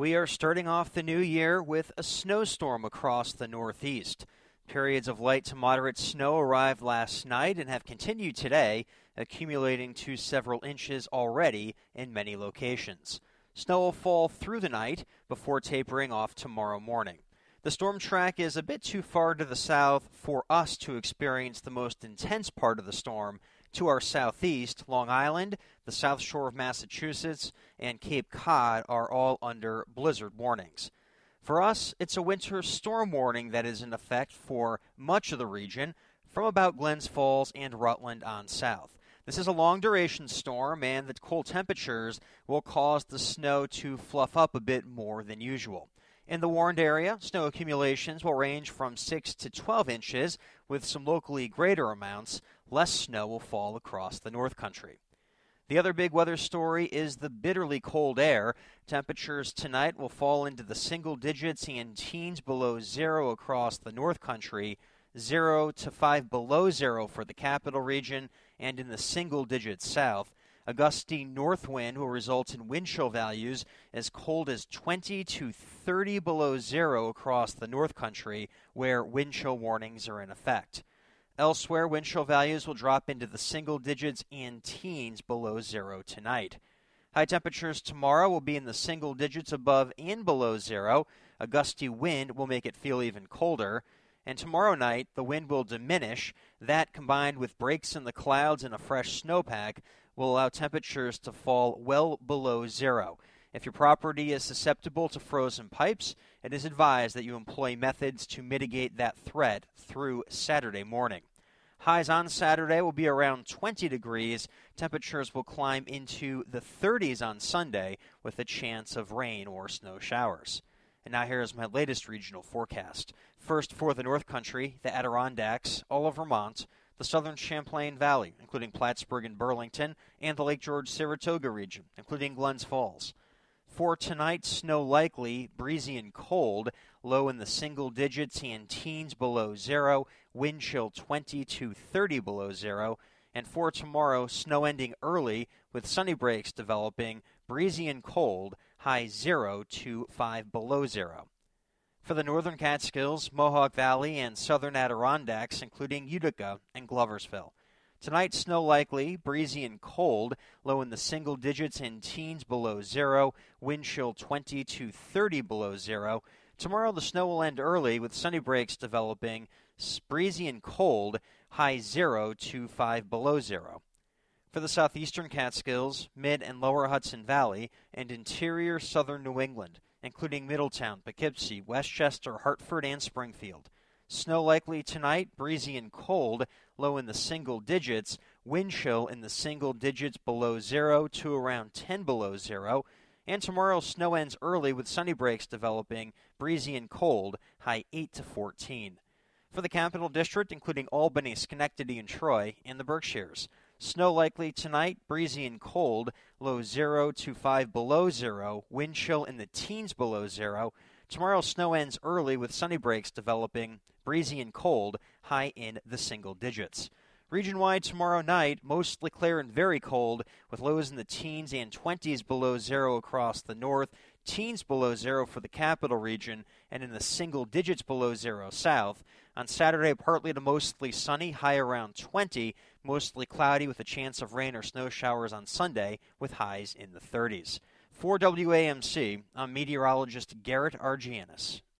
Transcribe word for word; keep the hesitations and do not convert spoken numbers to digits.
We are starting off the new year with a snowstorm across the Northeast. Periods of light to moderate snow arrived last night and have continued today, accumulating to several inches already in many locations. Snow will fall through the night before tapering off tomorrow morning. The storm track is a bit too far to the south for us to experience the most intense part of the storm. To our southeast, Long Island, the South Shore of Massachusetts, and Cape Cod are all under blizzard warnings. For us, it's a winter storm warning that is in effect for much of the region, from about Glens Falls and Rutland on south. This is a long-duration storm, and the cold temperatures will cause the snow to fluff up a bit more than usual. In the warned area, snow accumulations will range from six to twelve inches, with some locally greater amounts. Less snow will fall across the North Country. The other big weather story is the bitterly cold air. Temperatures tonight will fall into the single digits and teens below zero across the North Country, zero to five below zero for the capital region, and in the single digits south. A gusty north wind will result in wind chill values as cold as twenty to thirty below zero across the North Country, where wind chill warnings are in effect. Elsewhere, wind chill values will drop into the single digits and teens below zero tonight. High temperatures tomorrow will be in the single digits above and below zero. A gusty wind will make it feel even colder. And tomorrow night, the wind will diminish. That, combined with breaks in the clouds and a fresh snowpack, will allow temperatures to fall well below zero. If your property is susceptible to frozen pipes, it is advised that you employ methods to mitigate that threat through Saturday morning. Highs on Saturday will be around twenty degrees. Temperatures will climb into the thirties on Sunday with a chance of rain or snow showers. And now here is my latest regional forecast. First, for the North Country, the Adirondacks, all of Vermont, the southern Champlain Valley, including Plattsburgh and Burlington, and the Lake George-Saratoga region, including Glens Falls. For tonight, snow likely, breezy and cold, low in the single digits and teens below zero, wind chill twenty to thirty below zero. And for tomorrow, snow ending early with sunny breaks developing, breezy and cold, high zero to five below zero. For the northern Catskills, Mohawk Valley, and southern Adirondacks, including Utica and Gloversville. Tonight, snow likely, breezy and cold, low in the single digits and teens below zero, wind chill twenty to thirty below zero. Tomorrow, the snow will end early with sunny breaks developing, breezy and cold, high zero to five below zero. For the southeastern Catskills, mid and lower Hudson Valley, and interior southern New England, including Middletown, Poughkeepsie, Westchester, Hartford, and Springfield. Snow likely tonight, breezy and cold, low in the single digits, wind chill in the single digits below zero to around ten below zero. And tomorrow, snow ends early with sunny breaks developing, breezy and cold, high eight to fourteen. For the Capital District, including Albany, Schenectady, and Troy, and the Berkshires. Snow likely tonight, breezy and cold, low zero to five below zero, wind chill in the teens below zero. Tomorrow, snow ends early with sunny breaks developing, breezy and cold, high in the single digits. Region-wide tomorrow night, mostly clear and very cold, with lows in the teens and twenties below zero across the north, teens below zero for the capital region, and in the single digits below zero south. On Saturday, partly to mostly sunny, high around twenty, mostly cloudy with a chance of rain or snow showers on Sunday, with highs in the thirties. For W A M C, I'm meteorologist Garrett Argianis.